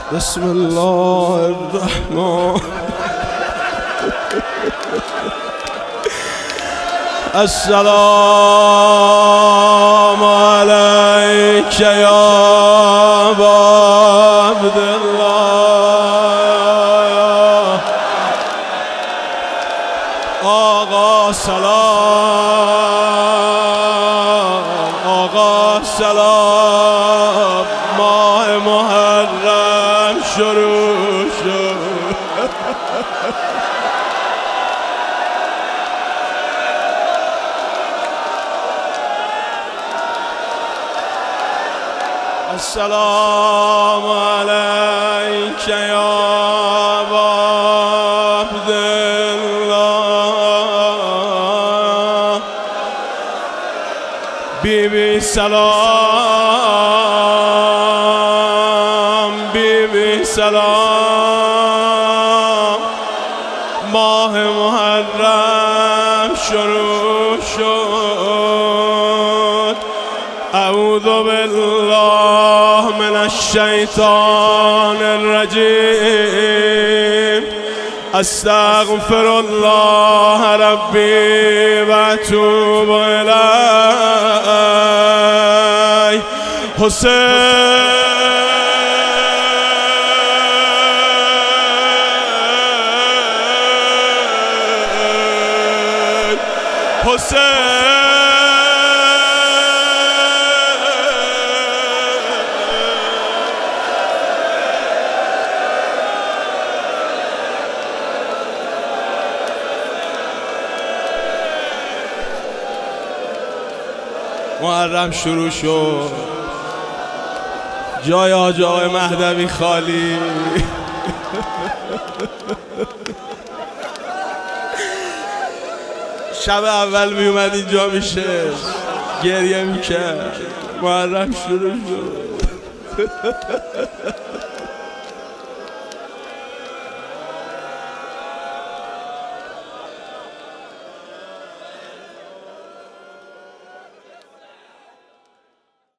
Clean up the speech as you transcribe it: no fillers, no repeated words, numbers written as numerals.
بسم الله الرحمن السلام عليك يا أبا عبد الله آقا سلام آقا سلام ماه محرم شروع شد السلام عليك يا أبا عبد الله بيبي سلام بيبي سلام ماه محرم شروع شد اعوذ بالله من الشیطان الرجیم استغفر الله ربی و اتوب الیه حسین محرم شروع شد جای حاج آقای مهدوی خالی شب اول می اومد اینجا میشه گریه میکرد محرم شروع شد